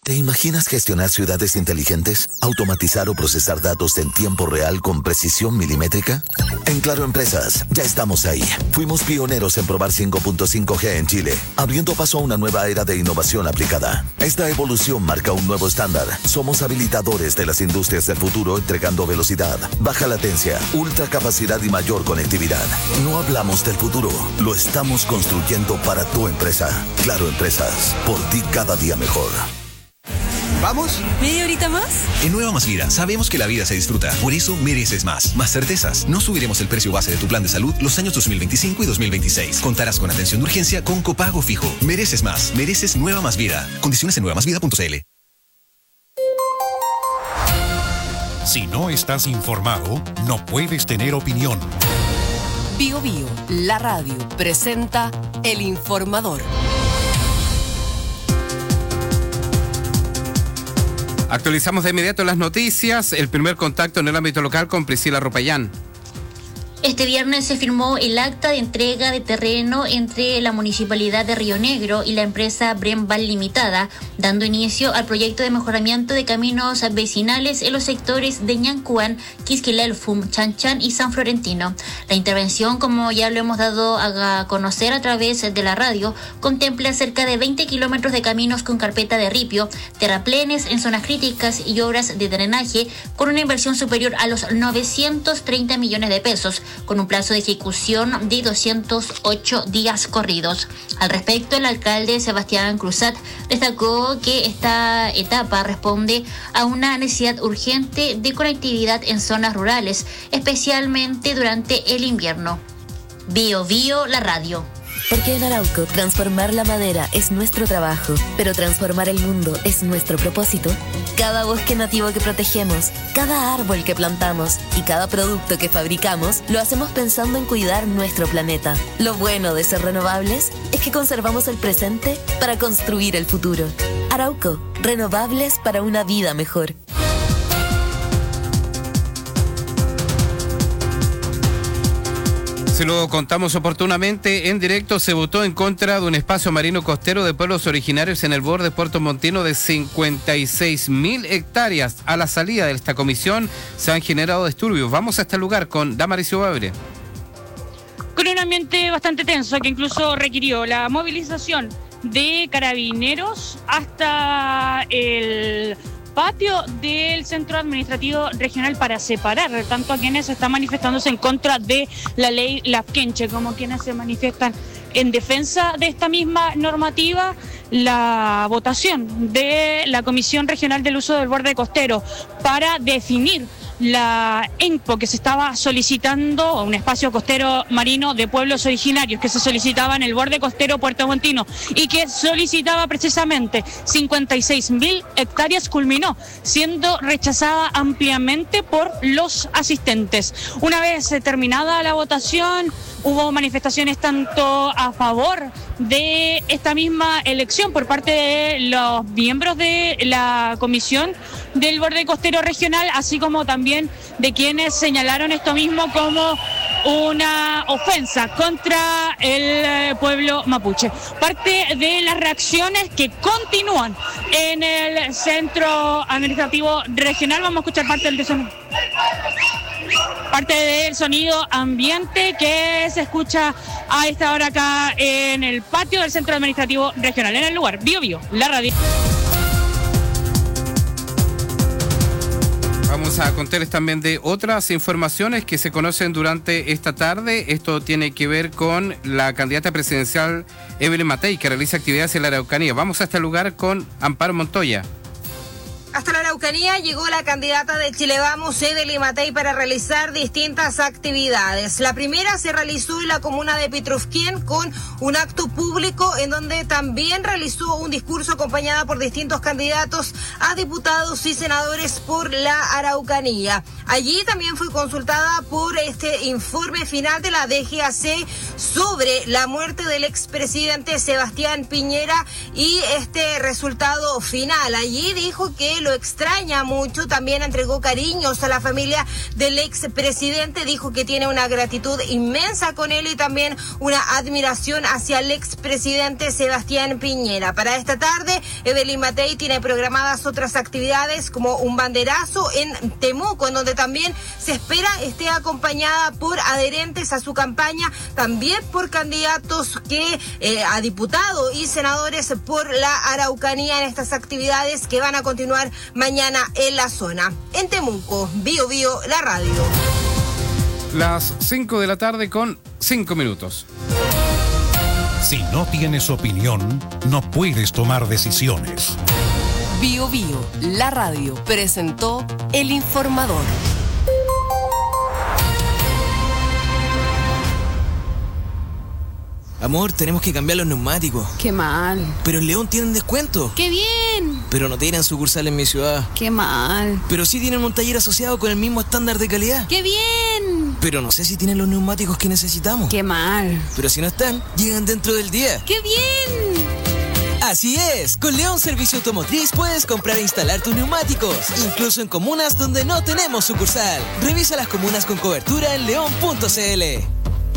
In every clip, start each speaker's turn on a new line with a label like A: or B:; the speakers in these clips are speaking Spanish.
A: ¿Te imaginas gestionar ciudades inteligentes? ¿Automatizar o procesar datos en tiempo real con precisión milimétrica? En Claro Empresas, ya estamos ahí. Fuimos pioneros en probar 5.5G en Chile, abriendo paso a una nueva era de innovación aplicada. Esta evolución marca un nuevo estándar. Somos habilitadores de las industrias del futuro, entregando velocidad, baja latencia, ultra capacidad y mayor conectividad. No hablamos del futuro, lo estamos construyendo para tu empresa. Claro Empresas, por ti cada día mejor.
B: ¿Vamos?
C: ¿Media horita más?
B: En Nueva Más Vida sabemos que la vida se disfruta. Por eso mereces más. Más certezas. No subiremos el precio base de tu plan de salud los años 2025 y 2026. Contarás con atención de urgencia con copago fijo. Mereces más. Mereces Nueva Más Vida. Condiciones en nuevamásvida.cl.
D: Si no estás informado, no puedes tener opinión.
C: Bio Bio, la radio, presenta El Informador.
E: Actualizamos de inmediato las noticias. El primer contacto en el ámbito local con Priscila Ropayán.
F: Este viernes se firmó el acta de entrega de terreno entre la Municipalidad de Río Negro y la empresa Bremval Limitada, dando inicio al proyecto de mejoramiento de caminos vecinales en los sectores de Ñancuán, Quisquilelfum, Chanchan y San Florentino. La intervención, como ya lo hemos dado a conocer a través de la radio, contempla cerca de 20 kilómetros de caminos con carpeta de ripio, terraplenes en zonas críticas y obras de drenaje, con una inversión superior a los 930 millones de pesos, con un plazo de ejecución de 208 días corridos. Al respecto, el alcalde Sebastián Cruzat destacó que esta etapa responde a una necesidad urgente de conectividad en zonas rurales, especialmente durante el invierno. Bio Bio, la radio.
G: Porque en Arauco transformar la madera es nuestro trabajo, pero transformar el mundo es nuestro propósito. Cada bosque nativo que protegemos, cada árbol que plantamos y cada producto que fabricamos lo hacemos pensando en cuidar nuestro planeta. Lo bueno de ser renovables es que conservamos el presente para construir el futuro. Arauco, renovables para una vida mejor.
E: Se lo contamos oportunamente, en directo se votó en contra de un espacio marino costero de pueblos originarios en el borde de Puerto Montino de 56.000 hectáreas. A la salida de esta comisión se han generado disturbios. Vamos a este lugar con Damaris Babre.
H: Con un ambiente bastante tenso que incluso requirió la movilización de carabineros hasta el patio del Centro Administrativo Regional para separar tanto a quienes están manifestándose en contra de la ley Lafkenche como quienes se manifiestan en defensa de esta misma normativa. La votación de la Comisión Regional del Uso del Borde Costero para definir la ENPO que se estaba solicitando, un espacio costero marino de pueblos originarios que se solicitaba en el borde costero Puerto Montino y que solicitaba precisamente 56.000 hectáreas, culminó siendo rechazada ampliamente por los asistentes. Una vez terminada la votación, hubo manifestaciones tanto a favor de esta misma elección por parte de los miembros de la Comisión del Borde Costero Regional, así como también de quienes señalaron esto mismo como una ofensa contra el pueblo mapuche. Parte de las reacciones que continúan en el Centro Administrativo Regional. Vamos a escuchar parte del sonido. Parte del sonido ambiente que se escucha a esta hora acá en el patio del Centro Administrativo Regional, en el lugar Bio Bio, la radio.
E: Vamos a contarles también de otras informaciones que se conocen durante esta tarde. Esto tiene que ver con la candidata presidencial Evelyn Matei, que realiza actividades en la Araucanía. Vamos a este lugar con Amparo Montoya.
I: Hasta la Araucanía llegó la candidata de Chile Vamos, Evelyn Matei, para realizar distintas actividades. La primera se realizó en la comuna de Pitrufquén con un acto público en donde también realizó un discurso acompañada por distintos candidatos a diputados y senadores por la Araucanía. Allí también fue consultada por este informe final de la DGAC sobre la muerte del expresidente Sebastián Piñera y este resultado final. Allí dijo que lo extraña mucho. También entregó cariños a la familia del expresidente, dijo que tiene una gratitud inmensa con él y también una admiración hacia el expresidente Sebastián Piñera. Para esta tarde, Evelyn Matei tiene programadas otras actividades como un banderazo en Temuco, en donde también se espera esté acompañada por adherentes a su campaña, también por candidatos a diputados y senadores por la Araucanía en estas actividades que van a continuar mañana en la zona. En Temuco, Bio Bio, la radio.
E: Las 5 de la tarde con 5 minutos.
D: Si no tienes opinión, no puedes tomar decisiones.
C: Bio Bio, la radio, presentó El Informador.
J: Amor, tenemos que cambiar los neumáticos.
K: Qué mal.
J: Pero en León tienen descuento.
K: ¡Qué bien!
J: Pero no tienen sucursal en mi ciudad.
K: ¡Qué mal!
J: Pero sí tienen un taller asociado con el mismo estándar de calidad.
K: ¡Qué bien!
J: Pero no sé si tienen los neumáticos que necesitamos.
K: ¡Qué mal!
J: Pero si no están, llegan dentro del día.
K: ¡Qué bien!
J: Así es, con León Servicio Automotriz puedes comprar e instalar tus neumáticos, incluso en comunas donde no tenemos sucursal. Revisa las comunas con cobertura en león.cl.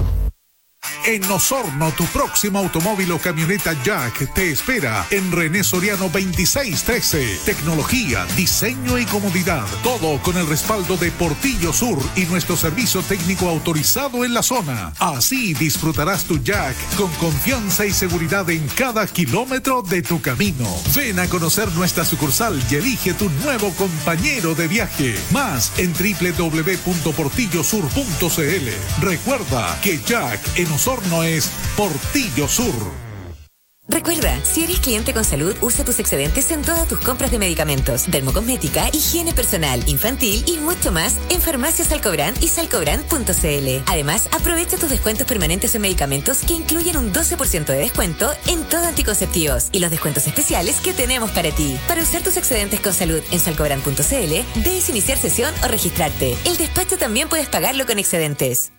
L: En Osorno, tu próximo automóvil o camioneta Jack te espera en René Soriano 2613. Tecnología, diseño y comodidad. Todo con el respaldo de Portillo Sur y nuestro servicio técnico autorizado en la zona. Así disfrutarás tu Jack con confianza y seguridad en cada kilómetro de tu camino. Ven a conocer nuestra sucursal y elige tu nuevo compañero de viaje. Más en www.portillosur.cl. Recuerda que Jack en Osorno es Portillo Sur.
M: Recuerda, si eres cliente con salud, usa tus excedentes en todas tus compras de medicamentos, dermocosmética, higiene personal, infantil y mucho más en Farmacias Salcobrán y salcobrán.cl. Además, aprovecha tus descuentos permanentes en medicamentos que incluyen un 12% de descuento en todo anticonceptivos y los descuentos especiales que tenemos para ti. Para usar tus excedentes con salud en salcobrán.cl, debes iniciar sesión o registrarte. El despacho también puedes pagarlo con excedentes.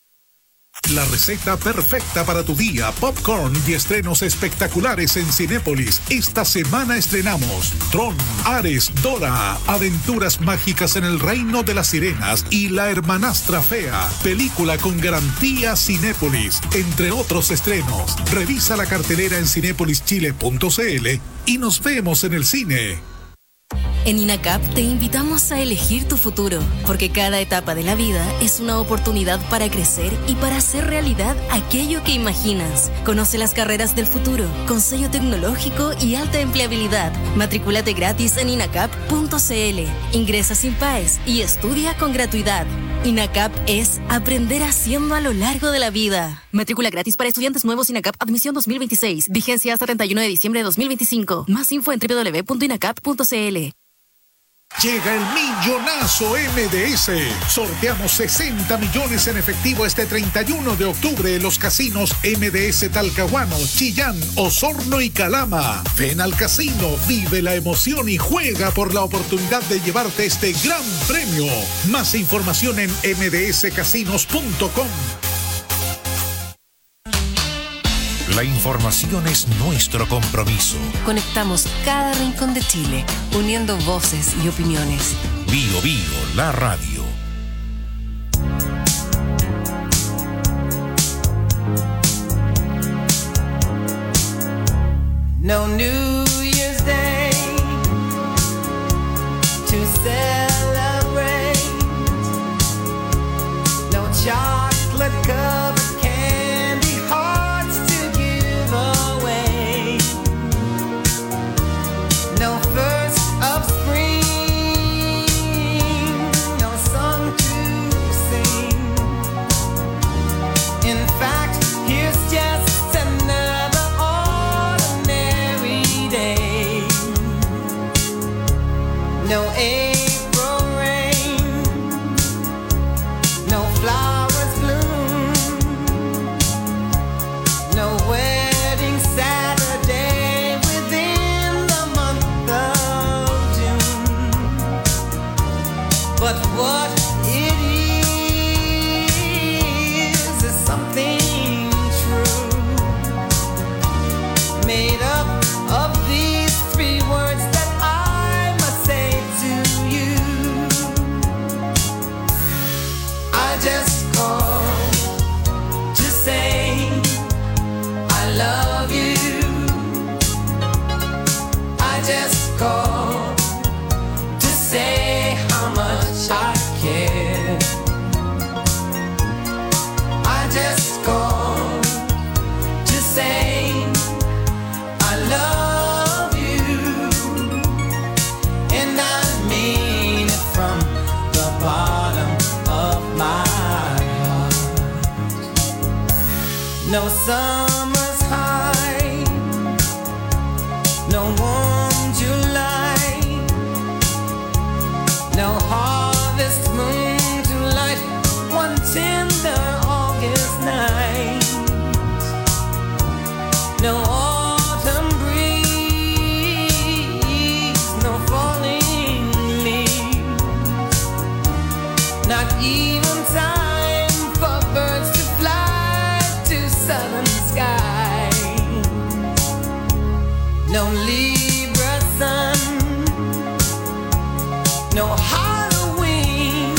L: La receta perfecta para tu día, popcorn y estrenos espectaculares en Cinépolis. Esta semana estrenamos Tron, Ares, Dora, Aventuras mágicas en el reino de las sirenas y La hermanastra fea. Película con garantía Cinépolis, entre otros estrenos. Revisa la cartelera en cinepolischile.cl y nos vemos en el cine.
N: En INACAP te invitamos a elegir tu futuro, porque cada etapa de la vida es una oportunidad para crecer y para hacer realidad aquello que imaginas. Conoce las carreras del futuro, con sello tecnológico y alta empleabilidad. Matricúlate gratis en inacap.cl. Ingresa sin PAES y estudia con gratuidad. INACAP es aprender haciendo a lo largo de la vida. Matrícula gratis para estudiantes nuevos INACAP Admisión 2026. Vigencia hasta 31 de diciembre de 2025. Más info en www.inacap.cl.
L: Llega el millonazo MDS. Sorteamos 60 millones en efectivo este 31 de octubre en los casinos MDS Talcahuano, Chillán, Osorno y Calama. Ven al casino, vive la emoción y juega por la oportunidad de llevarte este gran premio. Más información en mdscasinos.com.
D: La información es nuestro compromiso.
C: Conectamos cada rincón de Chile, uniendo voces y opiniones.
D: Bio Bio, la radio.
O: No New Year's Day to celebrate. No chocolate covered candy hearts to give away. No first of spring, no song to sing. In fact, here's just another ordinary day. No April rain, no flowers bloom, no wedding Saturday within the month of June. But what it is something true, made up of these three words that I must say summer's high, no warm July, no harvest moon to light one tender August night, no autumn breeze, no falling leaves, not even time for birds to fly to southern skies, no Libra sun, no Halloween,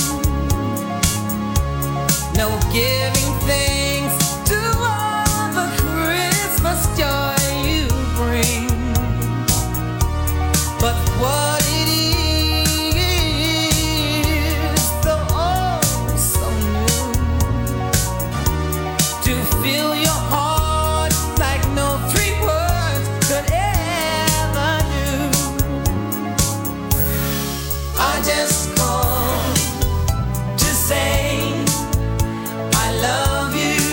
O: no giving thanks to all the Christmas joy you bring. But what it is, though oh so new, to fill your heart like no three words could ever do. I just called to say I love you.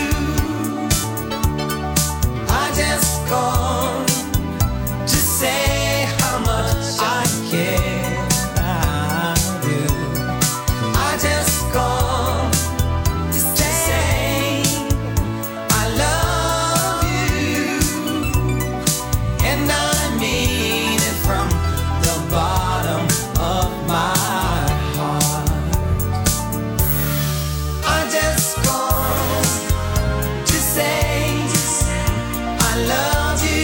O: I just called to say how much I care about you. I just called to say I love you, and I mean it from the bottom of my heart. I just called to say I love you.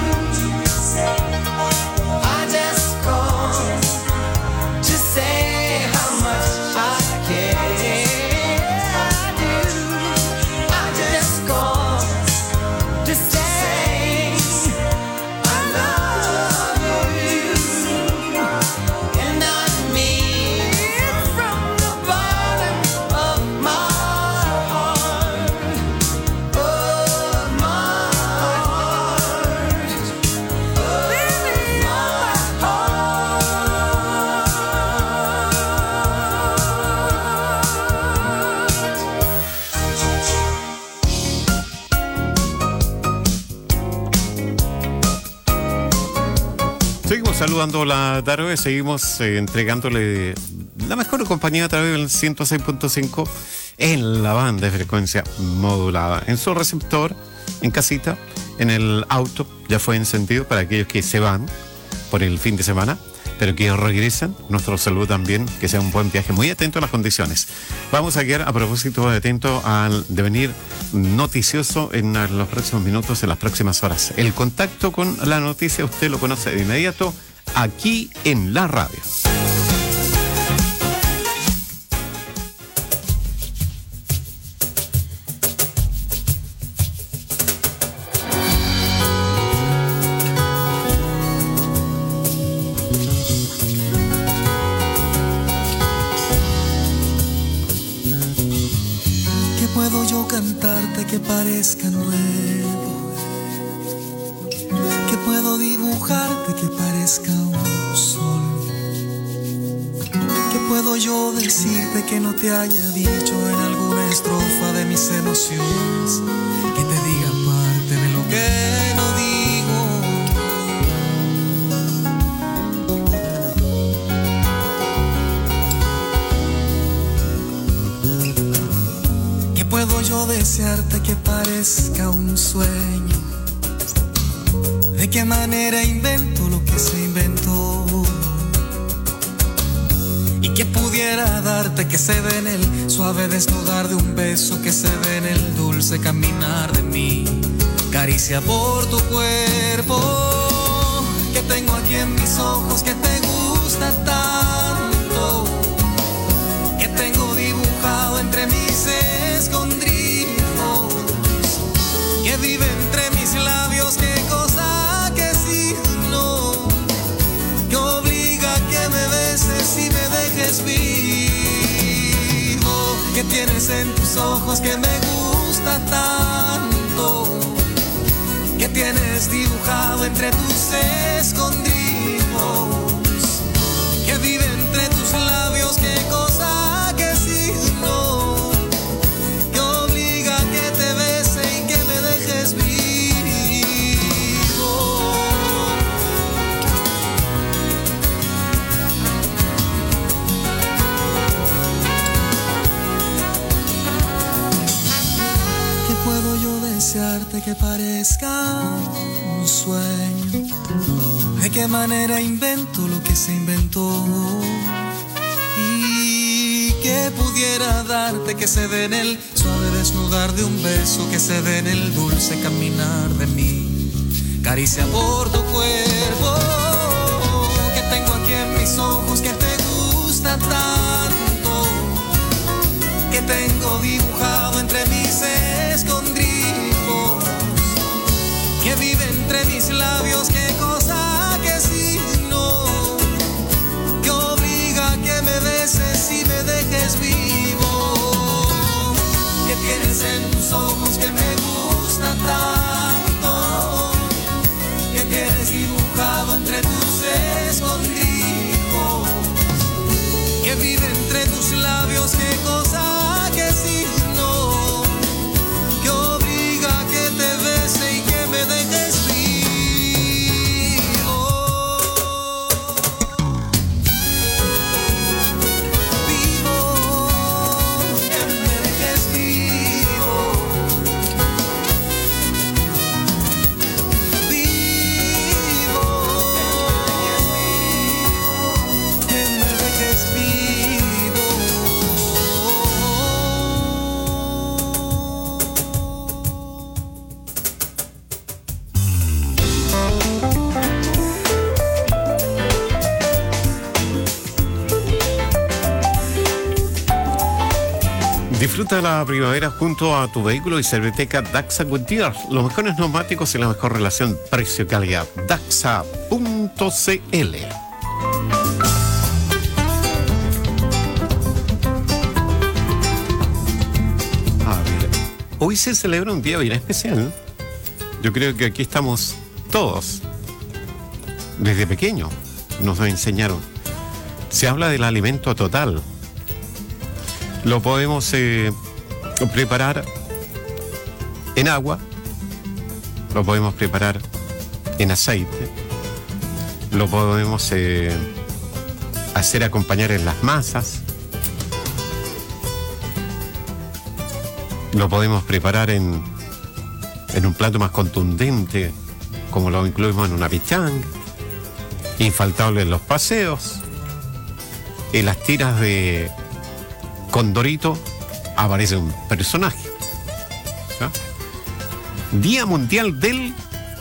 O: I just called to say how much I care. I do. I just called to say I love you, and I mean it from the bottom of my heart, of my heart,
P: Seguimos saludando la tarde, seguimos entregándole la mejor compañía a través del 106.5 en la banda de frecuencia modulada, en su receptor, en casita, en el auto, ya fue encendido para aquellos que se van por el fin de semana, pero que regresan. Nuestro saludo también, que sea un buen viaje, muy atento a las condiciones. Vamos a quedar a propósito atento al devenir noticioso en los próximos minutos, en las próximas horas. El contacto con la noticia usted lo conoce de inmediato aquí en la radio.
Q: ¿Qué puedo yo cantarte que parezca nuevo? ¿Qué puedo dibujarte que parezca un sol? ¿Qué puedo yo decirte que no te haya dicho en alguna estrofa de mis emociones? Que te diga parte de lo que no digo. ¿Qué puedo yo desearte que parezca un sueño? ¿De qué manera invento lo que se inventó? Y que pudiera darte que se ve en el suave desnudar de un beso, que se ve en el dulce caminar de mi caricia por tu cuerpo, que tengo aquí en mis ojos, que te gusta tanto, que tengo dibujado entre mis escondrijos, que vive entre mis labios, qué cosa, qué signo, que obliga a que me beses y me dejes vivo, que tienes en tus ojos que me gusta tanto, que tienes dibujado entre tus escondrijos, que vive entre tus labios, qué cosa, qué signo, que obliga a que te bese y que me dejes darte que parezca un sueño. ¿De qué manera invento lo que se inventó? Y que pudiera darte que se ve en el suave desnudar de un beso, que se ve en el dulce caminar de mí. Caricia por tu cuerpo, que tengo aquí en mis ojos, que te gusta tanto, que tengo dibujado entre mis escondrijos, que vive entre mis labios, qué cosa que signo, que obliga a que me beses y me dejes vivo, que tienes en tus ojos que me gusta tanto, que tienes dibujado entre tus escondrijos, que vive entre tus labios, qué cosa que signo, que obliga a que te bese y que me dejes vivo. Vivo, que me dejes vivo. Vivo, que me dejes vivo.
P: Disfruta la primavera junto a tu vehículo y Serviteca Daxa Goodyear. Los mejores neumáticos y la mejor relación precio-calidad. Daxa.cl. A ver, hoy se celebra un día bien especial. Yo creo que aquí estamos todos. Desde pequeño nos enseñaron. Se habla del alimento total. Lo podemos preparar en agua, lo podemos preparar en aceite, lo podemos hacer acompañar en las masas, lo podemos preparar en un plato más contundente, como lo incluimos en una pichanga, infaltable en los paseos, en las tiras de Condorito aparece un personaje. ¿No? Día Mundial del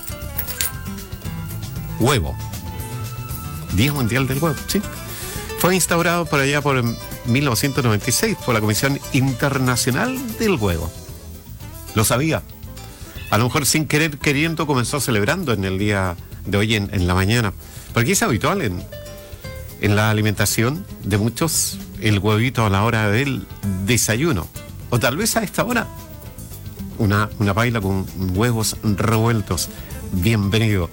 P: Huevo. Día Mundial del Huevo, sí. Fue instaurado por allá por 1996 por la Comisión Internacional del Huevo. Lo sabía. A lo mejor sin querer queriendo comenzó celebrando en el día de hoy en la mañana. Porque es habitual en la alimentación de muchos el huevito a la hora del desayuno. O tal vez a esta hora una paila con huevos revueltos. Bienvenido.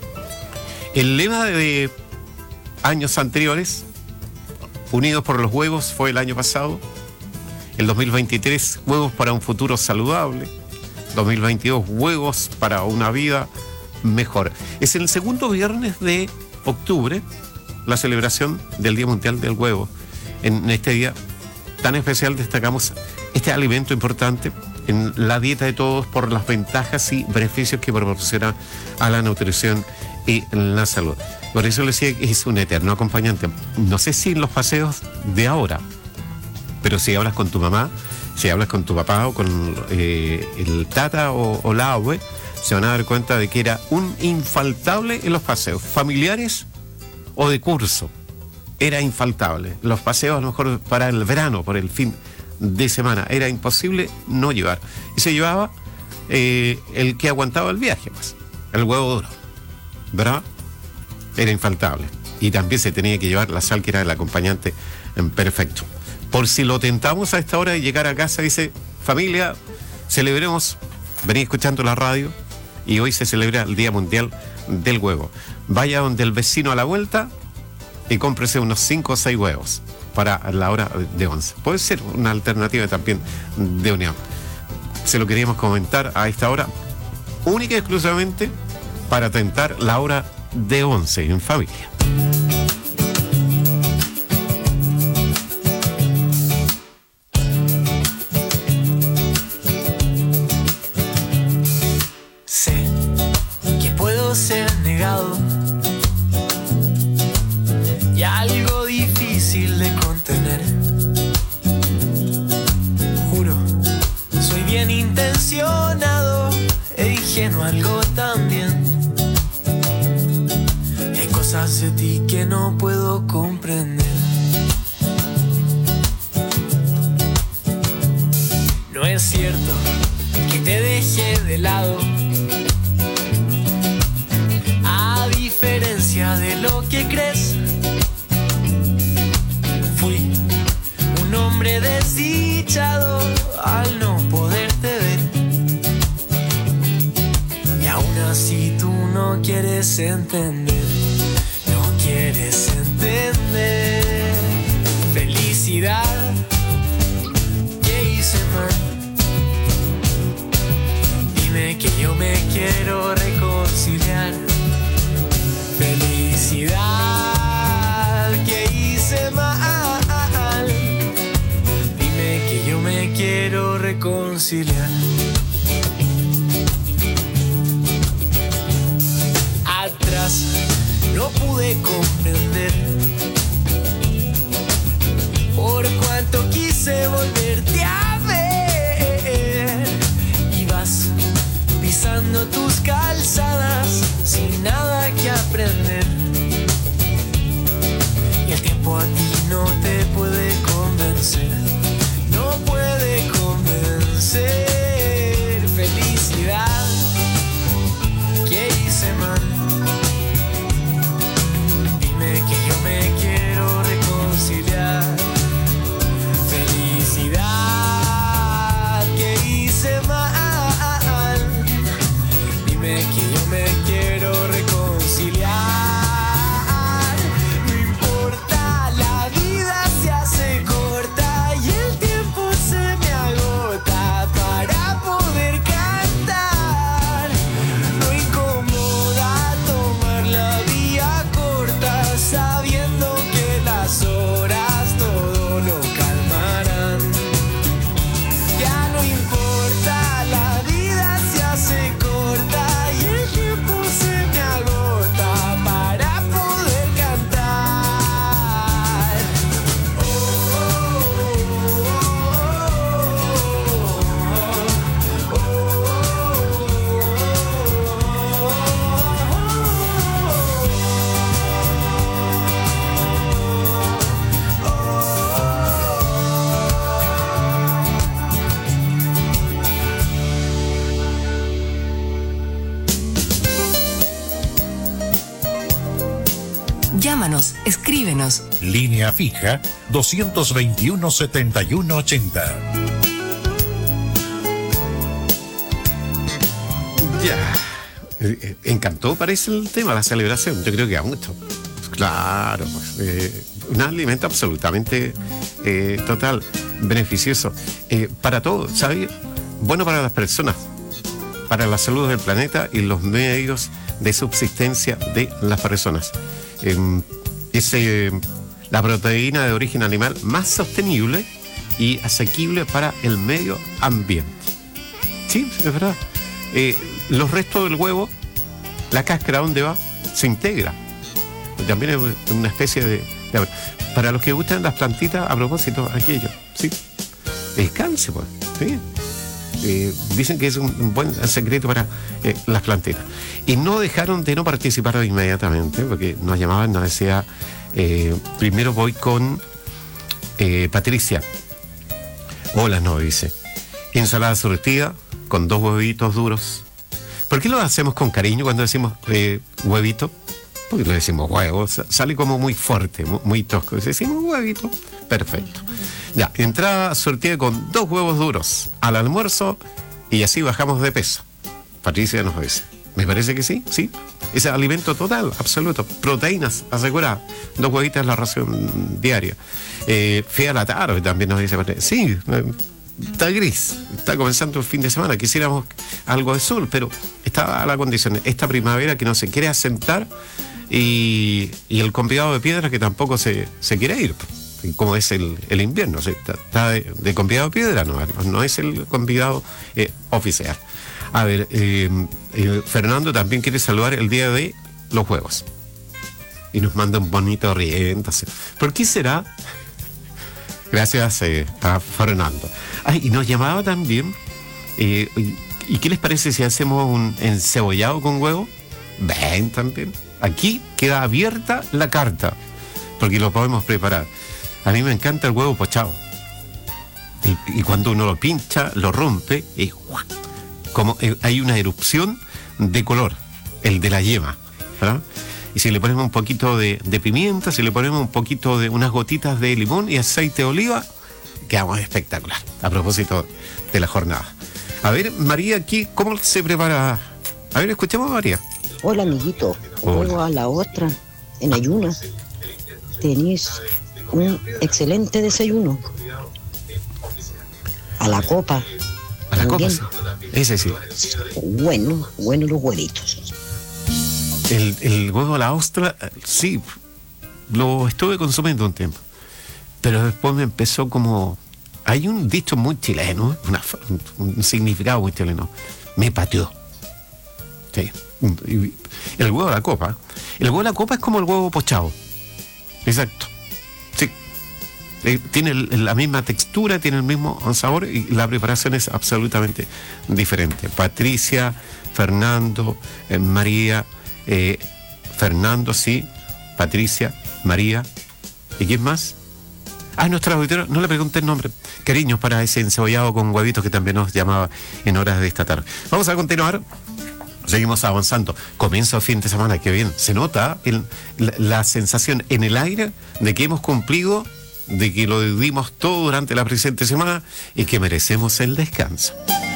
P: El lema de años anteriores, Unidos por los Huevos, fue el año pasado. El 2023, Huevos para un futuro saludable. 2022, Huevos para una vida mejor. Es el segundo viernes de octubre la celebración del Día Mundial del Huevo. En este día tan especial destacamos este alimento importante en la dieta de todos por las ventajas y beneficios que proporciona a la nutrición y la salud. Por eso le decía que es un eterno acompañante. No sé si en los paseos de ahora, pero si hablas con tu mamá, si hablas con tu papá o con el tata o la abue, se van a dar cuenta de que era un infaltable en los paseos familiares o de curso. Era infaltable. Los paseos a lo mejor para el verano, por el fin de semana, era imposible no llevar. Y se llevaba el que aguantaba el viaje, pues, el huevo duro, ¿verdad? Era infaltable. Y también se tenía que llevar la sal, que era el acompañante perfecto. Por si lo tentamos a esta hora de llegar a casa, dice, familia, celebremos, vení escuchando la radio, y hoy se celebra el Día Mundial del Huevo. Vaya donde el vecino a la vuelta y cómprese unos 5 o 6 huevos para la hora de 11. Puede ser una alternativa también de unión. Se lo queríamos comentar a esta hora, única y exclusivamente para tentar la hora de 11 en familia.
Q: algo difícil de contener. Juro, soy bien intencionado e ingenuo algo también. Hay cosas de ti que no puedo comprender. No es cierto que te dejé de lado, a diferencia de lo que crees. Fui un hombre desdichado al no poderte ver, y aún así tú no quieres entender, no quieres entender. Felicidad, ¿qué hice mal? Dime que yo me quiero reconciliar. Felicidad, ¿qué hice mal? Dime que yo me quiero reconciliar. Atrás no pude comprender por cuánto quise volverte a ver. Ibas pisando tus calzadas sin nada que aprender, y el tiempo a ti no te puede convencer, no puede convencer. Felicidad, ¿qué hice mal? Dime que yo me quiero reconciliar. Felicidad, ¿qué hice mal? Dime que yo me quiero reconciliar. No importa, la vida se hace corta y el tiempo se me agota para poder cantar. No incomoda tomar la vía corta sabiendo que las horas todo lo calmarán. Ya no importa, la vida se hace corta y el tiempo se me agota para poder cantar.
C: Llámanos, escríbenos.
D: Línea fija 221-7180.
P: Ya. Encantó, parece el tema, la celebración. Yo creo que a mucho. Claro, pues, un alimento absolutamente total, beneficioso. Para todos, ¿sabes? Bueno para las personas, para la salud del planeta y los medios de subsistencia de las personas. Es la proteína de origen animal más sostenible y asequible para el medio ambiente. Sí, es verdad. Los restos del huevo, la cáscara, ¿dónde va? Se integra. También es una especie de... Para los que gustan las plantitas, a propósito, aquello, ¿sí? El cáncer, pues, ¿sí? Dicen que es un buen secreto para las plantitas. Y no dejaron de no participar inmediatamente, porque nos llamaban, nos decía, primero voy con Patricia. Hola, no, dice. Ensalada surtida con 2 huevitos duros. ¿Por qué lo hacemos con cariño cuando decimos huevito? Porque le decimos huevo, sale como muy fuerte, muy tosco. Decimos huevito, perfecto. Ya, entrada surtida con 2 huevos duros al almuerzo y así bajamos de peso. Patricia nos dice. Me parece que sí, sí. Es alimento total, absoluto. Proteínas, aseguradas. 2 huevitas la ración diaria. Fea la tarde también nos dice Patricia. Sí, está gris. Está comenzando el fin de semana. Quisiéramos algo de sol, pero está a la condición. Esta primavera que no se quiere asentar y el convidado de piedra que tampoco se quiere ir. Como es el invierno, ¿sí? Está de convidado de piedra, no es el convidado oficial. A ver, Fernando también quiere saludar el día de los juegos. y nos manda un bonito riendo. ¿Por qué será? Gracias a Fernando. Y nos llamaba también, ¿y qué les parece si hacemos un encebollado con huevo? Ven también. Aquí queda abierta la carta, porque lo podemos preparar. A mí me encanta el huevo pochado. Y cuando uno lo pincha, lo rompe, y como hay una erupción de color, el de la yema, ¿verdad? Y si le ponemos un poquito de pimienta, si le ponemos un poquito de unas gotitas de limón y aceite de oliva, quedamos espectacular. A propósito de la jornada. A ver, María, aquí, ¿cómo se prepara? A ver, escuchemos a María.
R: Hola, amiguito. Hola. A la otra, en ayunas. Tenéis un excelente desayuno. A la copa.
P: A la copa, sí. Ese sí.
R: Bueno los huevitos.
P: El huevo a la ostra, sí, lo estuve consumiendo un tiempo. Pero después me empezó como... Hay un dicho muy chileno, un significado muy chileno. Me pateó. Sí. El huevo a la copa. El huevo a la copa es como el huevo pochado. Exacto. Sí. Tiene la misma textura, tiene el mismo sabor y la preparación es absolutamente diferente. Patricia, Fernando, María, Fernando, sí, Patricia, María. ¿Y quién más? Nuestra auditora, no le pregunté el nombre. Cariños para ese encebollado con huevitos que también nos llamaba en horas de esta tarde. Vamos a continuar. Seguimos avanzando. Comienza el fin de semana, qué bien. Se nota la sensación en el aire de que hemos cumplido, de que lo dimos todo durante la presente semana y que merecemos el descanso.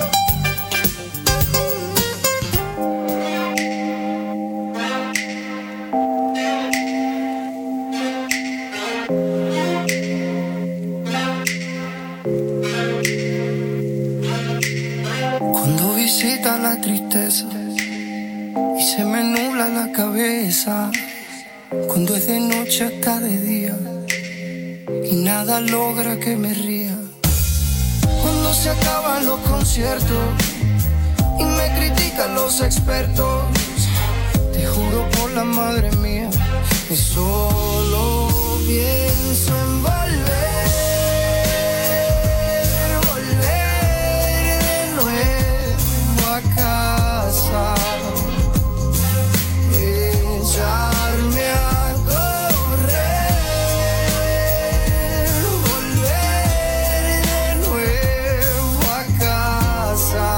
S: Cuando visita la tristeza y se me nubla la cabeza, cuando es de noche hasta de día y nada logra que me ría, cuando se acaban los conciertos y me critican los expertos, te juro por la madre mía que solo pienso en volver de nuevo a casa, echarme a correr, volver de nuevo a casa,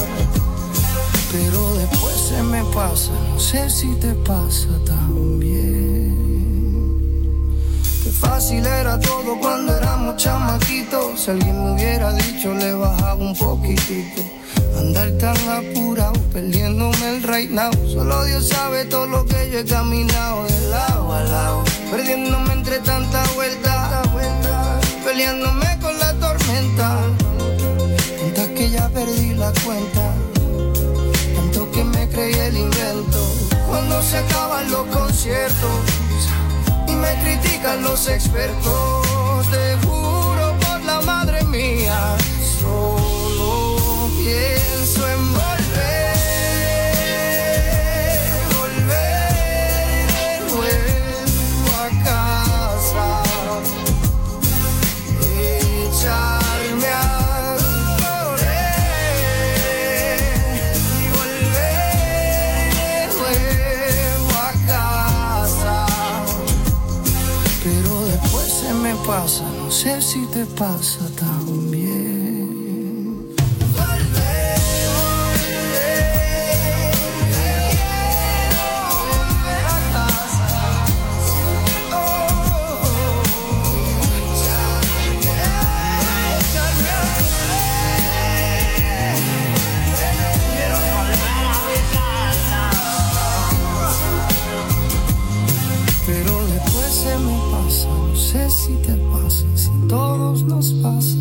S: pero después se me pasa, no sé si te pasa también. Qué fácil era todo cuando éramos chamaquitos, si alguien me hubiera dicho le bajaba un poquitito. Andar tan apurado, perdiéndome el right now. Solo Dios sabe todo lo que yo he caminado de lado a lado, perdiéndome entre tanta vuelta, peleándome con la tormenta. Tantas que ya perdí la cuenta, tanto que me creí el invento. Cuando se acaban los conciertos y me critican los expertos, te juro por la madre mía, solo pienso en volver de nuevo a casa, echarme a correr y volver de nuevo a casa, pero después se me pasa, no sé si te pasa también. Pero después se me pasa, no sé si te pasa, si todos nos pasa.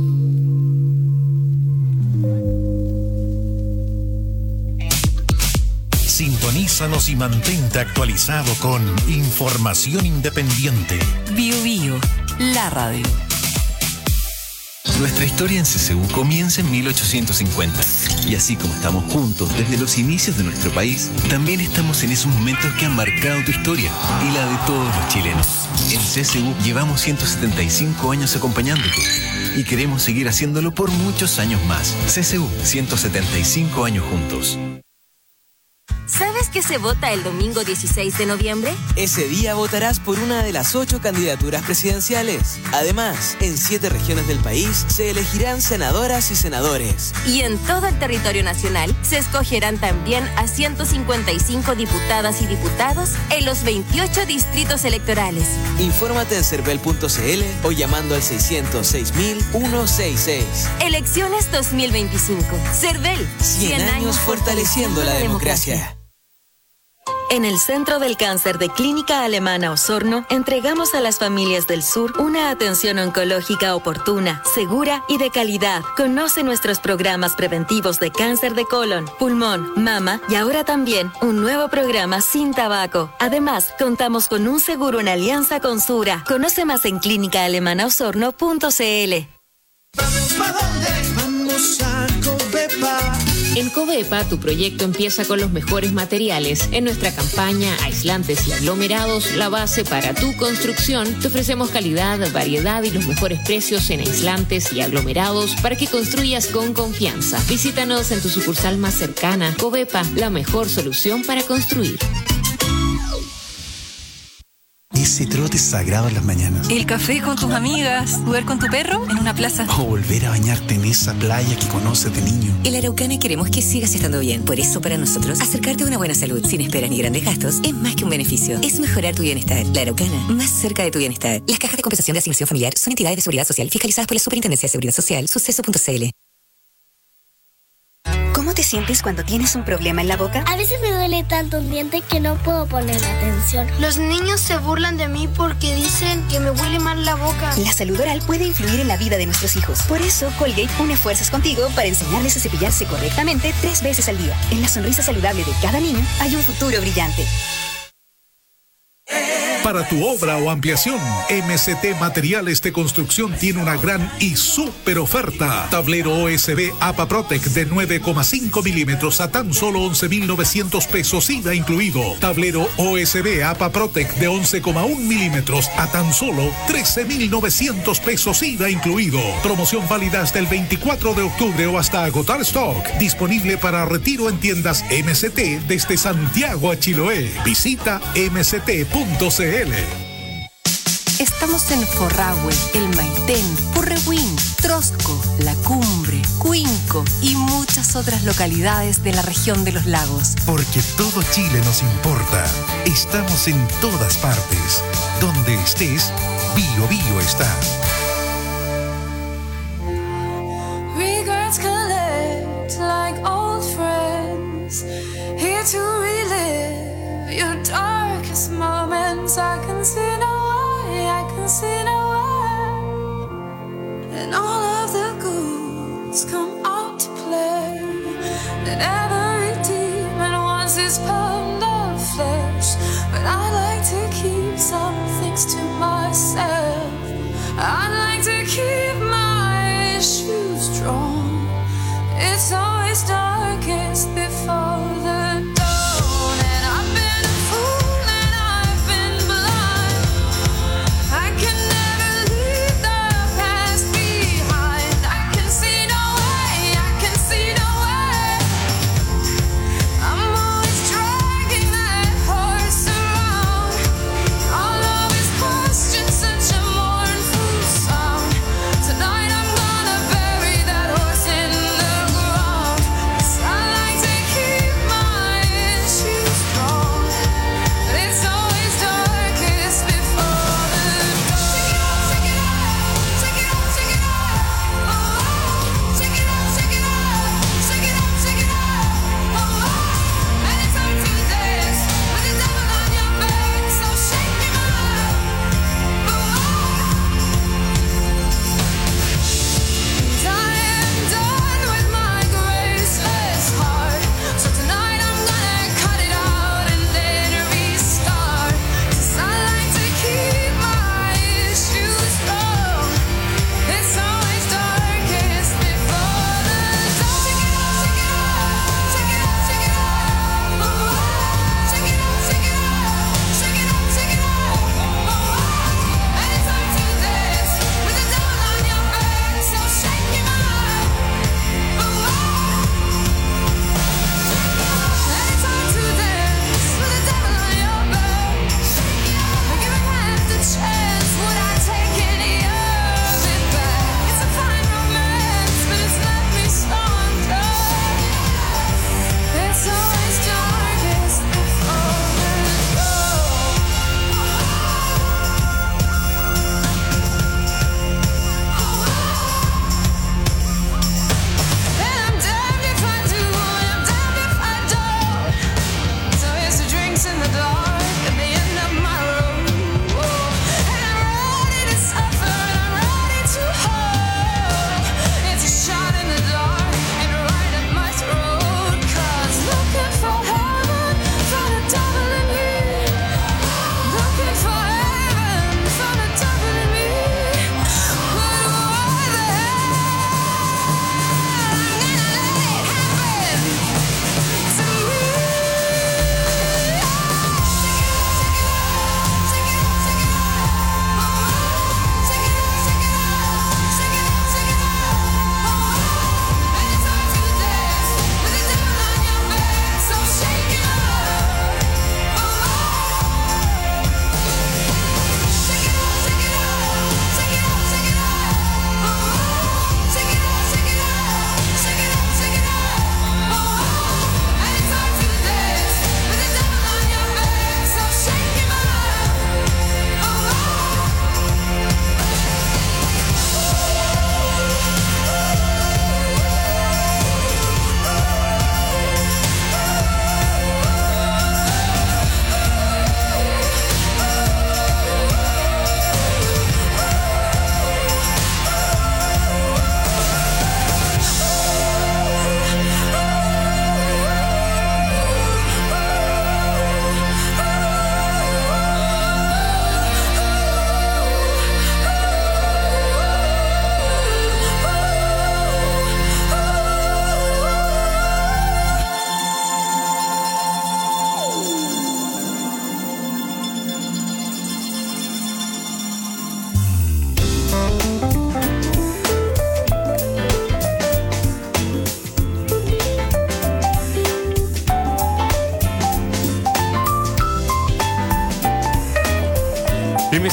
D: Sintonízanos y mantente actualizado con información independiente.
C: Bio Bio, la radio.
B: Nuestra historia en CCU comienza en 1850. Y así como estamos juntos desde los inicios de nuestro país, también estamos en esos momentos que han marcado tu historia y la de todos los chilenos. En CCU llevamos 175 años acompañándote y queremos seguir haciéndolo por muchos años más. CCU, 175 años juntos.
M: ¿Sabes qué se vota el domingo 16 de noviembre?
J: Ese día votarás por una de las 8 candidaturas presidenciales. Además, en 7 regiones del país se elegirán senadoras y senadores.
M: Y en todo el territorio nacional se escogerán también a 155 diputadas y diputados en los 28 distritos electorales.
J: Infórmate en cervel.cl o llamando al 606.166.
M: Elecciones 2025. Cervel.
J: 100 años fortaleciendo la democracia.
G: En el Centro del Cáncer de Clínica Alemana Osorno, entregamos a las familias del sur una atención oncológica oportuna, segura y de calidad. Conoce nuestros programas preventivos de cáncer de colon, pulmón, mama y ahora también un nuevo programa sin tabaco. Además, contamos con un seguro en alianza con Sura. Conoce más en clínicaalemanaosorno.cl.
O: Vamos a Covepa.
T: En Covepa, tu proyecto empieza con los mejores materiales. En nuestra campaña Aislantes y Aglomerados, la base para tu construcción, te ofrecemos calidad, variedad y los mejores precios en aislantes y aglomerados para que construyas con confianza. Visítanos en tu sucursal más cercana. Covepa, la mejor solución para construir.
U: Ese trote sagrado en las mañanas.
V: El café con tus amigas, jugar con tu perro en una plaza.
U: O volver a bañarte en esa playa que conoces de niño.
M: En La Araucana queremos que sigas estando bien. Por eso, para nosotros, acercarte a una buena salud sin esperas ni grandes gastos es más que un beneficio. Es mejorar tu bienestar. La Araucana, más cerca de tu bienestar. Las cajas de compensación de asignación familiar son entidades de seguridad social fiscalizadas por la Superintendencia de Seguridad Social. Suceso.cl.
W: ¿Cómo te sientes cuando tienes un problema en la boca?
X: A veces me duele tanto un diente que no puedo poner atención. Los niños se burlan de mí porque dicen que me huele mal la boca.
W: La salud oral puede influir en la vida de nuestros hijos. Por eso, Colgate une fuerzas contigo para enseñarles a cepillarse correctamente 3 veces al día. En la sonrisa saludable de cada niño hay un futuro brillante.
L: Para tu obra o ampliación, MCT Materiales de Construcción tiene una gran y súper oferta. Tablero OSB APA Protec de 9,5 milímetros a tan solo 11.900 pesos IVA incluido. Tablero OSB APA Protec de 11,1 milímetros a tan solo 13.900 pesos IVA incluido. Promoción válida hasta el 24 de octubre o hasta agotar stock. Disponible para retiro en tiendas MCT desde Santiago a Chiloé. Visita mct.cl.
C: Estamos en Forrahue, El Maitén, Purrehuen, Trosco, La Cumbre, Cuinco y muchas otras localidades de la región de los lagos.
D: Porque todo Chile nos importa. Estamos en todas partes. Donde estés, Bio Bio está.
O: Regrets collect like old friends, here to relive your darkest moments. I can see no way, I can see no way. And all of the ghouls come out to play. And every demon wants his pound of flesh. But I like to keep some things to myself. I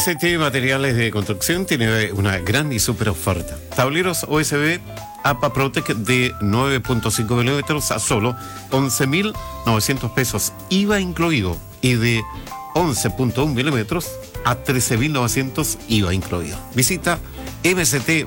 P: MST Materiales de Construcción tiene una gran y súper oferta. Tableros OSB APA Protec de 9.5 milímetros a solo 11.900 pesos, IVA incluido, y de 11.1 milímetros a 13.900, IVA incluido. Visita mst.cl.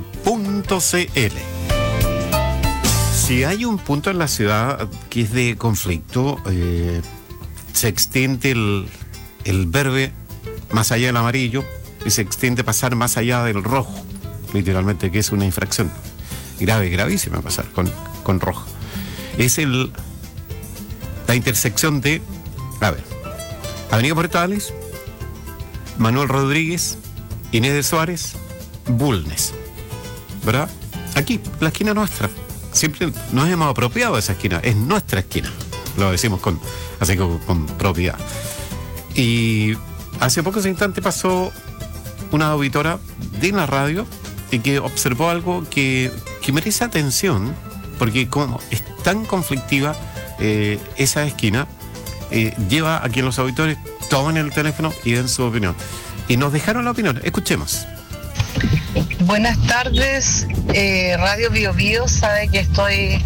P: Si hay un punto en la ciudad que es de conflicto, se extiende el verde más allá del amarillo y se extiende pasar más allá del rojo, literalmente, que es una infracción grave, gravísima pasar con rojo. Es la intersección de, Avenida Portales, Manuel Rodríguez, Inés de Suárez, Bulnes, ¿verdad? Aquí, la esquina nuestra. Siempre nos hemos apropiado de esa esquina, es nuestra esquina, lo decimos así con propiedad. Y hace pocos instantes pasó una auditora de la radio y que observó algo que merece atención, porque como es tan conflictiva esa esquina, lleva a que los auditores tomen el teléfono y den su opinión. Y nos dejaron la opinión, escuchemos.
A: Buenas tardes, Radio Bio Bio, sabe que estoy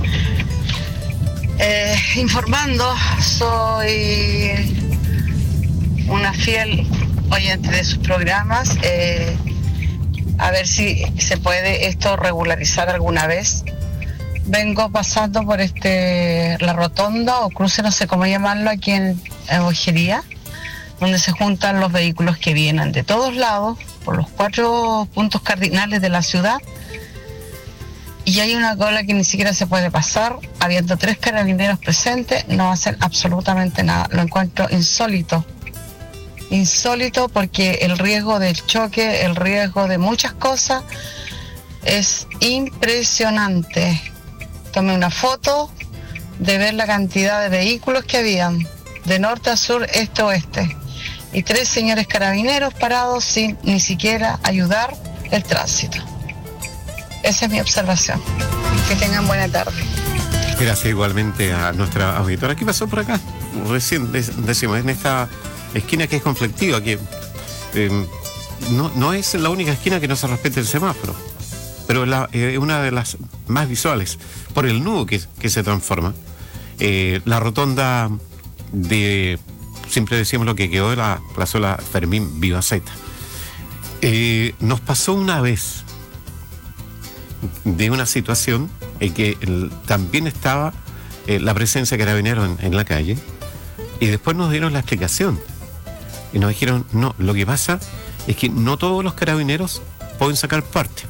A: informando, soy una fiel oyente de sus programas, a ver si se puede esto regularizar alguna vez. Vengo pasando por la rotonda o cruce, no sé cómo llamarlo, aquí en Ojería, donde se juntan los vehículos que vienen de todos lados, por los 4 puntos cardinales de la ciudad, y hay una cola que ni siquiera se puede pasar, habiendo 3 carabineros presentes, no hacen absolutamente nada. Lo encuentro insólito porque el riesgo del choque, el riesgo de muchas cosas es impresionante. Tomé una foto de ver la cantidad de vehículos que habían, de norte a sur, este a oeste, y 3 señores carabineros parados sin ni siquiera ayudar el tránsito. Esa es mi observación. Que tengan buena tarde.
P: Gracias igualmente a nuestra auditora. ¿Qué pasó por acá? Recién decimos, en esta esquina que es conflictiva, que no es la única esquina que no se respete el semáforo, pero es una de las más visuales, por el nudo que se transforma. La rotonda de... Siempre decíamos lo que quedó de la plazuela Fermín Vivaceta. Nos pasó una vez de una situación en que también estaba la presencia de carabineros en la calle, y después nos dieron la explicación. Y nos dijeron, no, lo que pasa es que no todos los carabineros pueden sacar parte.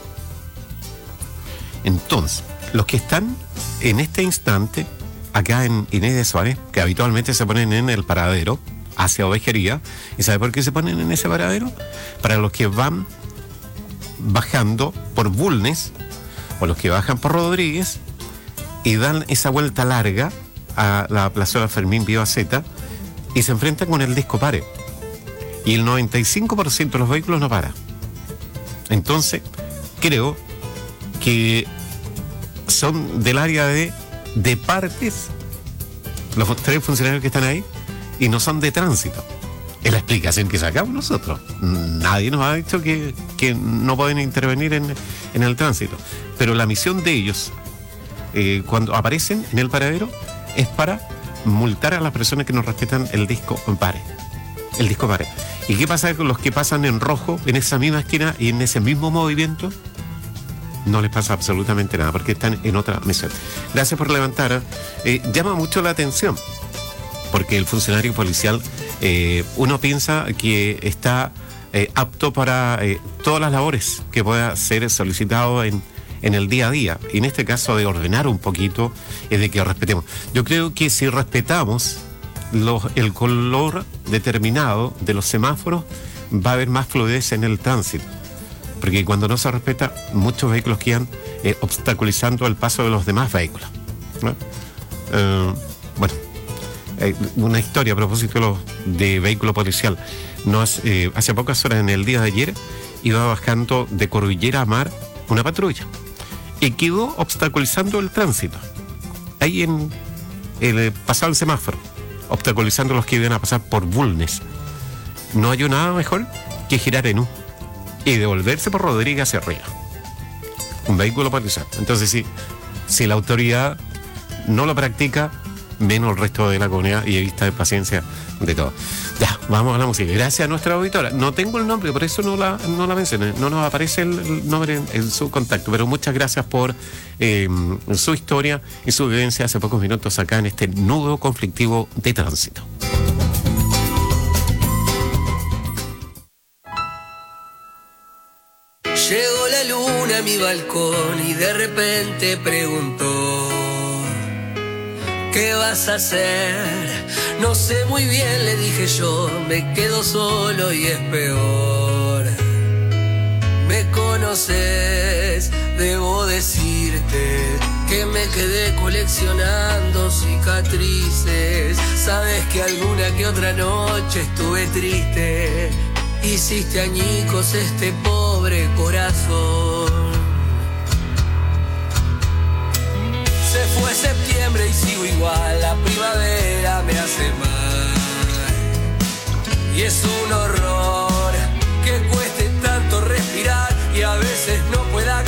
P: Entonces, los que están en este instante acá en Inés de Suárez, que habitualmente se ponen en el paradero hacia Ovejería, ¿y sabe por qué se ponen en ese paradero? Para los que van bajando por Bulnes o los que bajan por Rodríguez y dan esa vuelta larga a la plazuela Fermín Vivaceta y se enfrentan con el disco pare, y el 95% de los vehículos no para. Entonces creo que son del área de partes los 3 funcionarios que están ahí, y no son de tránsito. Es la explicación que sacamos nosotros. Nadie nos ha dicho que no pueden intervenir en el tránsito, pero la misión de ellos cuando aparecen en el paradero es para multar a las personas que no respetan el disco pare. ¿Y qué pasa con los que pasan en rojo en esa misma esquina y en ese mismo movimiento? No les pasa absolutamente nada porque están en otra misión. Gracias por levantar. Llama mucho la atención porque el funcionario policial, uno piensa que está apto para todas las labores que pueda ser solicitado en el día a día. Y en este caso, de ordenar un poquito, es de que respetemos. Yo creo que si respetamos el color determinado de los semáforos, va a haber más fluidez en el tránsito. Porque cuando no se respeta, muchos vehículos quedan obstaculizando el paso de los demás vehículos, ¿no? Una historia a propósito de vehículo policial. Hace pocas horas, en el día de ayer, iba bajando de Cordillera a Mar una patrulla y quedó obstaculizando el tránsito. Ahí pasado el semáforo, obstaculizando los que iban a pasar por Bulnes. No hay nada mejor que girar en U y devolverse por Rodríguez hacia arriba. Un vehículo policial. Entonces, si la autoridad no lo practica, menos el resto de la comunidad, y evita de paciencia de todo. Ya, vamos a la música. Gracias a nuestra auditora. No tengo el nombre, por eso no la mencioné. No nos aparece el nombre en su contacto, pero muchas gracias por su historia y su vivencia hace pocos minutos acá en este nudo conflictivo de tránsito.
E: Llegó la luna a mi balcón y de repente preguntó: ¿qué vas a hacer? No sé muy bien, le dije yo, me quedo solo y es peor. Me conoces, debo decirte que me quedé coleccionando cicatrices. Sabes que alguna que otra noche estuve triste. Hiciste añicos este pobre corazón. Se fue septiembre y sigo igual, la primavera me hace mal. Y es un horror que cueste tanto respirar y a veces no pueda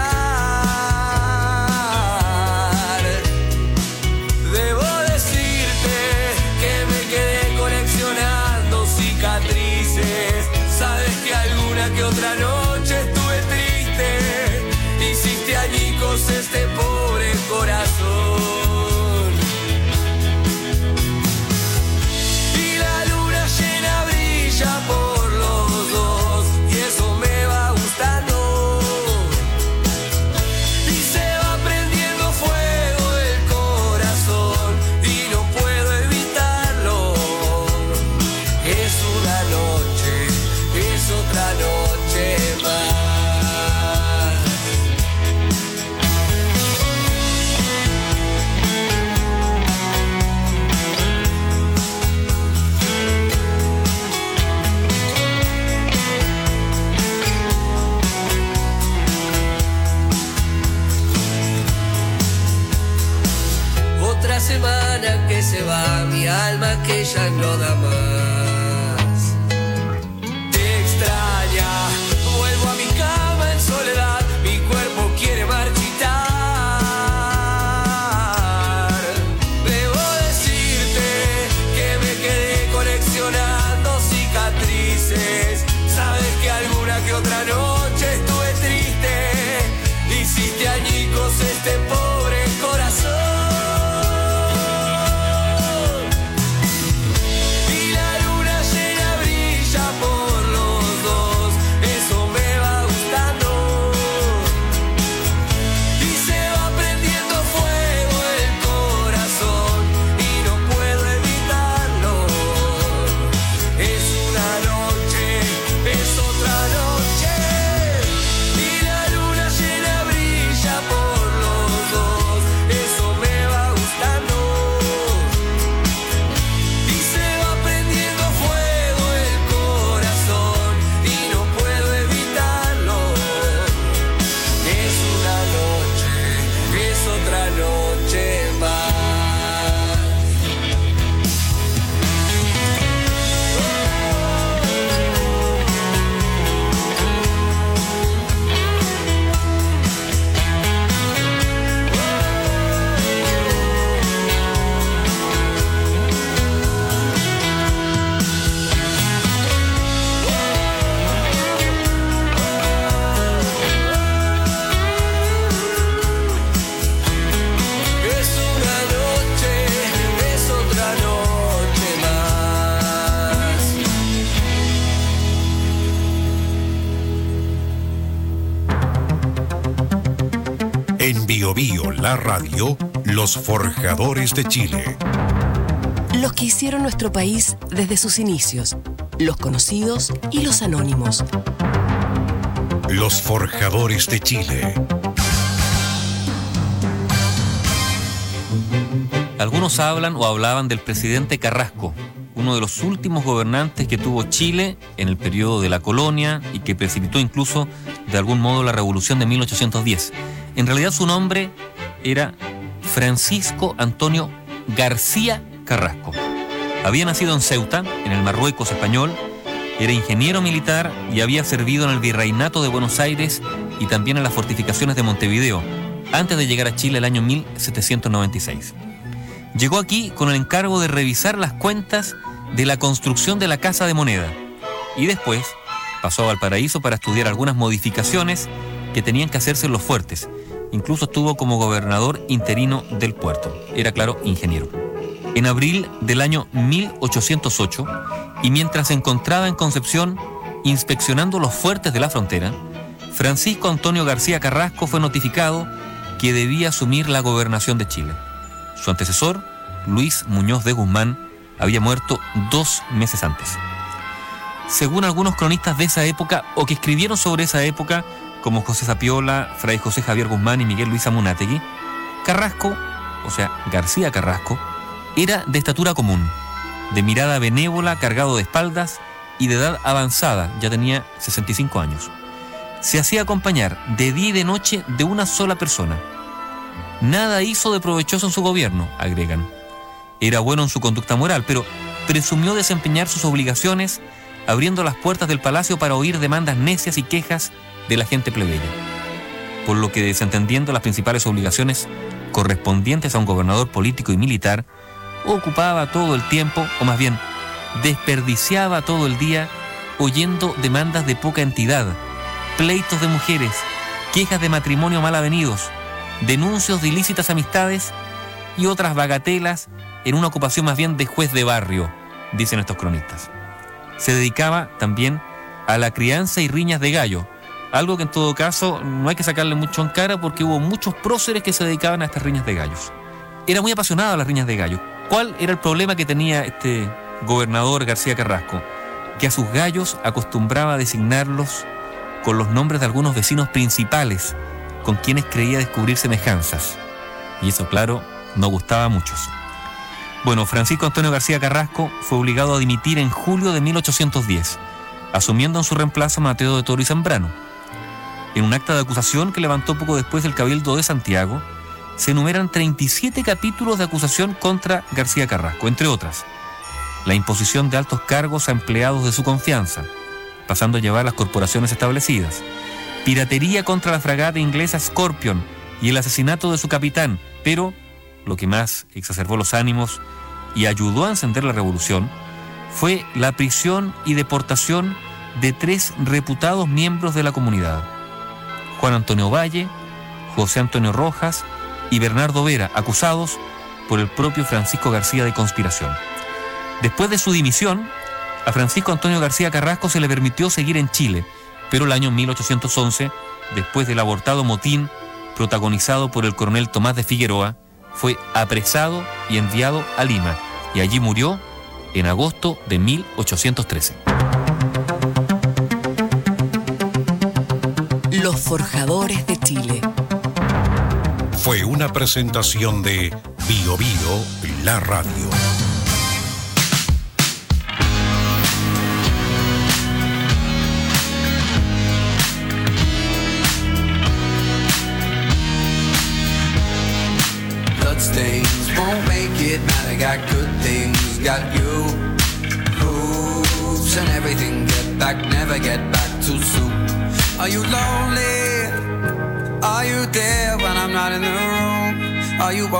E: cantar. Debo decirte que me quedé coleccionando cicatrices. Sabes que alguna que otra noche estuve triste. Hiciste añicos este pobre corazón. Y la luna llena brilla por los dos y eso me va gustando. Y se va prendiendo fuego el corazón y no puedo evitarlo. Es una noche, es otra noche más. Otra semana que se va, mi alma que ya no da más. Te extraña, vuelvo a mi cama en soledad, mi cuerpo quiere marchitar. Debo decirte que me quedé coleccionando cicatrices. Sabes que alguna que otra noche estuve triste. Hiciste añicos este pobre corazón.
D: En Bio Bio, la radio, los forjadores de Chile.
C: Los que hicieron nuestro país desde sus inicios, los conocidos y los anónimos.
D: Los forjadores de Chile.
F: Algunos hablan o hablaban del presidente Carrasco, uno de los últimos gobernantes que tuvo Chile en el periodo de la colonia y que precipitó incluso de algún modo la revolución de 1810. En realidad su nombre era Francisco Antonio García Carrasco. Había nacido en Ceuta, en el Marruecos español, Era ingeniero militar y había servido en el Virreinato de Buenos Aires y también en las fortificaciones de Montevideo, antes de llegar a Chile el año 1796. Llegó aquí con el encargo de revisar las cuentas de la construcción de la Casa de Moneda y después pasó a Valparaíso para estudiar algunas modificaciones que tenían que hacerse en los fuertes. Incluso estuvo como gobernador interino del puerto. Era, claro, ingeniero. En abril del año 1808, y mientras se encontraba en Concepción inspeccionando los fuertes de la frontera, Francisco Antonio García Carrasco fue notificado que debía asumir la gobernación de Chile. Su antecesor, Luis Muñoz de Guzmán, había muerto 2 meses antes. Según algunos cronistas de esa época, o que escribieron sobre esa época, como José Zapiola, Fray José Javier Guzmán y Miguel Luis Amunátegui, Carrasco, o sea, García Carrasco, era de estatura común, de mirada benévola, cargado de espaldas y de edad avanzada, ya tenía 65 años. Se hacía acompañar de día y de noche de una sola persona. Nada hizo de provechoso en su gobierno, agregan. Era bueno en su conducta moral, pero presumió desempeñar sus obligaciones abriendo las puertas del palacio para oír demandas necias y quejas de la gente plebeya. Por lo que, desentendiendo las principales obligaciones correspondientes a un gobernador político y militar, ocupaba todo el tiempo, o más bien, desperdiciaba todo el día oyendo demandas de poca entidad, pleitos de mujeres, quejas de matrimonio mal avenidos, denuncios de ilícitas amistades y otras bagatelas en una ocupación más bien de juez de barrio, dicen estos cronistas. Se dedicaba también a la crianza y riñas de gallo, algo que en todo caso no hay que sacarle mucho en cara porque hubo muchos próceres que se dedicaban a estas riñas de gallos. Era muy apasionado a las riñas de gallo. ¿Cuál era el problema que tenía este gobernador García Carrasco? Que a sus gallos acostumbraba a designarlos con los nombres de algunos vecinos principales con quienes creía descubrir semejanzas. Y eso, claro, no gustaba a muchos. Bueno, Francisco Antonio García Carrasco fue obligado a dimitir en julio de 1810, asumiendo en su reemplazo a Mateo de Toro y Zambrano. En un acta de acusación que levantó poco después el Cabildo de Santiago, se enumeran 37 capítulos de acusación contra García Carrasco, entre otras: la imposición de altos cargos a empleados de su confianza, pasando a llevar las corporaciones establecidas, piratería contra la fragata inglesa Scorpion y el asesinato de su capitán, pero lo que más exacerbó los ánimos y ayudó a encender la revolución fue la prisión y deportación de 3 reputados miembros de la comunidad: Juan Antonio Valle, José Antonio Rojas y Bernardo Vera, acusados por el propio Francisco García de conspiración. Después de su dimisión, a Francisco Antonio García Carrasco se le permitió seguir en Chile, pero el año 1811, después del abortado motín protagonizado por el coronel Tomás de Figueroa, fue apresado y enviado a Lima, y allí murió en agosto de 1813.
C: Los Forjadores de Chile.
D: Fue una presentación de Bio Bio, la radio.
E: Bloodstains won't make it matter. Got good things, got you. Hoops and everything. Get back, never get back too soon. Are you lonely? Are you there when I'm not in the room? Are you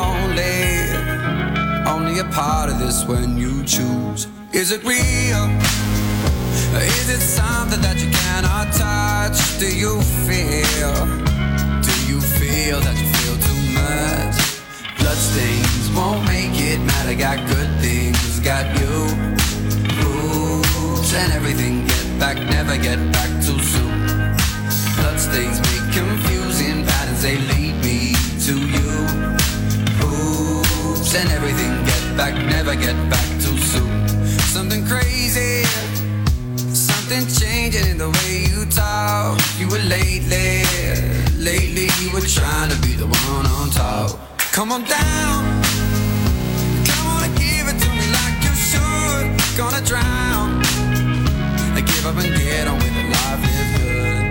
E: only a part of this when you choose? Is it real? Is it something that you cannot touch? Do you feel that you feel too much? Bloodstains won't make it matter. Got good things, got you. Rules and everything. Get back, never get back too soon. Bloodstains make confusing patterns. They lead me to you. Rules and everything. Get back, never get back too soon. Something crazy. Something changing in the way you talk. You were lately you were trying to be the one on top. Come on down, come on and give it to me like you should. Gonna drown, give up and get on with it, life is good.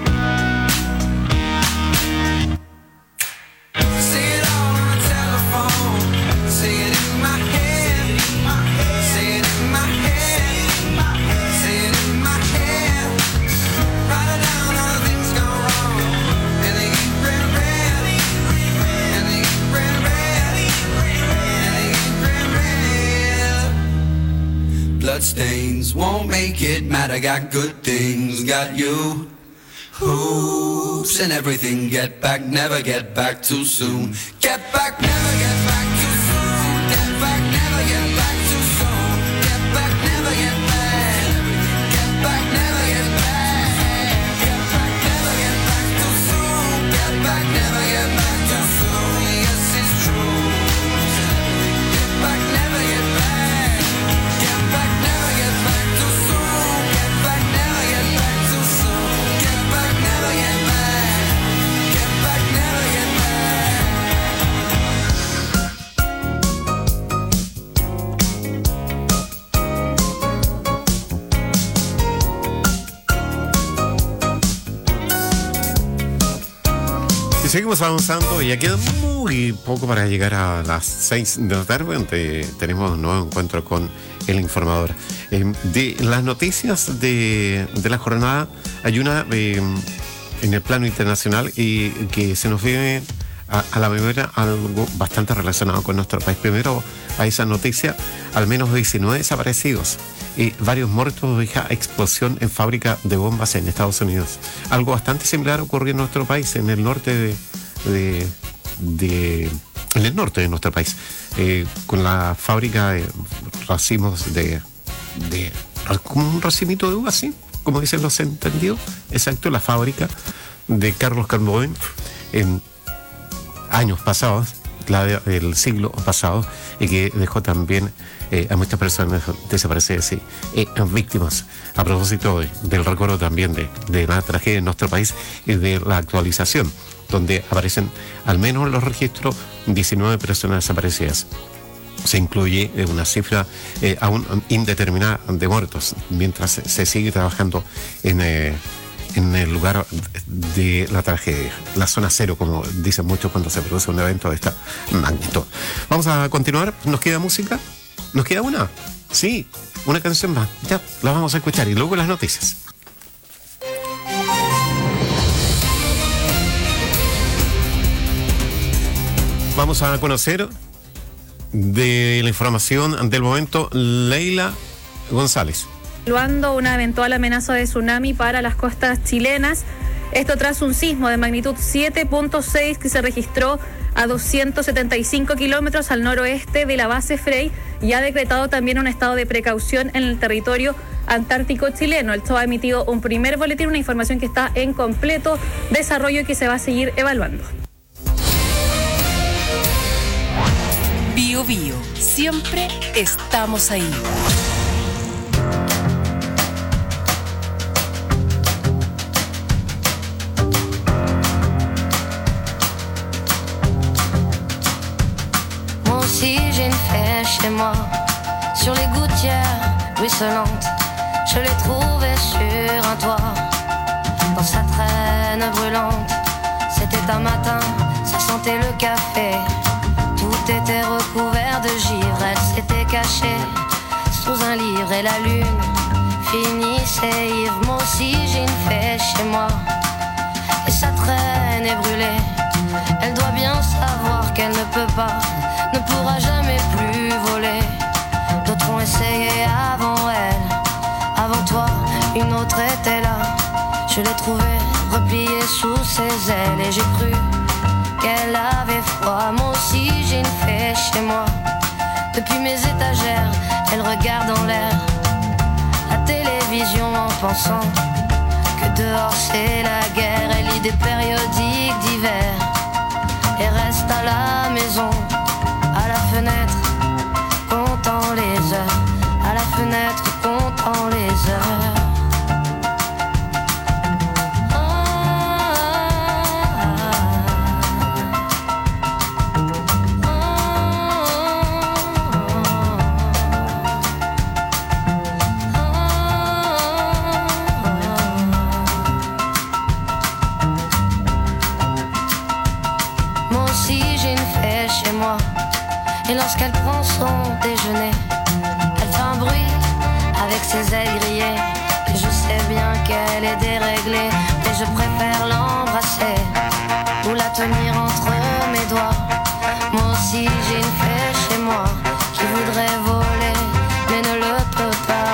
E: See it all on the telephone.
H: bloodstains won't make it matter. Got good things, got you. Hoops and everything. Get back, never get back too soon. Get back, never get back too soon. Get back, never get back too soon. Get back, never get back. Get back, never get back. Get back, never get back too soon. Get back, never get back too soon. Yes, it's true. Get back, never get back. Get back, never get back too soon. Get back, never get back too soon. Get back, never get back. Get back, never get back.
P: Y seguimos avanzando, ya queda muy poco para llegar a las 6 de la tarde, donde tenemos un nuevo encuentro con el informador. De las noticias de la jornada, hay una en el plano internacional y que se nos viene a la memoria algo bastante relacionado con nuestro país. Primero, a esa noticia, al menos 19 desaparecidos y varios muertos de esa explosión en fábrica de bombas en Estados Unidos. Algo bastante similar ocurrió en nuestro país, en el norte en el norte de nuestro país, con la fábrica de racimos como un racimito de uvas, ¿sí? Como dicen los entendidos. Exacto, la fábrica de Carlos Carbone en años pasados, el siglo pasado, y que dejó también a muchas personas desaparecidas y víctimas. A propósito del recuerdo también de la tragedia en nuestro país y de la actualización, donde aparecen al menos en los registros 19 personas desaparecidas. Se incluye una cifra aún indeterminada de muertos, mientras se sigue trabajando en el lugar de la tragedia, la zona cero, como dicen muchos cuando se produce un evento de esta magnitud. Vamos a continuar. ¿Nos queda música? ¿Nos queda una? Sí, una canción más. Ya, la vamos a escuchar y luego las noticias. Vamos a conocer de la información del momento Leila González.
I: Evaluando una eventual amenaza de tsunami para las costas chilenas. Esto tras un sismo de magnitud 7.6 que se registró a 275 kilómetros al noroeste de la base Frey y ha decretado también un estado de precaución en el territorio antártico chileno. El SOA ha emitido un primer boletín, una información que está en completo desarrollo y que se va a seguir evaluando.
C: Bio Bio, siempre estamos ahí.
K: Moi aussi j'ai une fée chez moi, sur les gouttières ruisselantes, je l'ai trouvée sur un toit, dans sa traîne brûlante. C'était un matin, ça sentait le café, tout était recouvert de givre, elle s'était cachée sous un livre et la lune finissait ivre. Moi aussi j'ai une fée chez moi, et sa traîne est brûlée. Elle doit bien savoir qu'elle ne peut pas, ne pourra jamais plus voler. D'autres ont essayé avant elle, avant toi, une autre était là. Je l'ai trouvée repliée sous ses ailes et j'ai cru qu'elle avait froid. Moi aussi j'ai une fée chez moi, depuis mes étagères, elle regarde en l'air la télévision en pensant que dehors c'est la guerre. Elle lit des périodiques d'hiver et reste à la maison, à la fenêtre, comptant les heures, à la fenêtre, comptant les heures. Et lorsqu'elle prend son déjeuner, elle fait un bruit avec ses ailes grillées. Et je sais bien qu'elle est déréglée, mais je préfère l'embrasser ou la tenir entre mes doigts. Moi aussi j'ai une fée chez moi qui voudrait voler, mais ne le peut pas.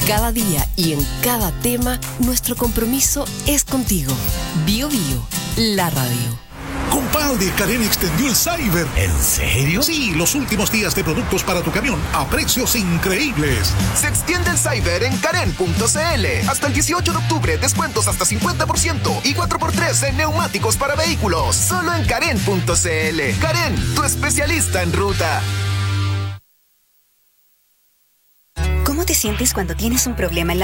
C: cada día y en cada tema, nuestro compromiso es contigo. Bio Bio, la radio.
L: Compadre, Karen extendió el Cyber.
N: ¿En serio?
L: Sí, los últimos días de productos para tu camión a precios increíbles.
N: Se extiende el Cyber en Karen.cl. Hasta el 18 de octubre, descuentos hasta 50% y 4x3 en neumáticos para vehículos. Solo en Karen.cl. Karen, tu especialista en ruta.
W: ¿Cómo te sientes cuando tienes un problema en la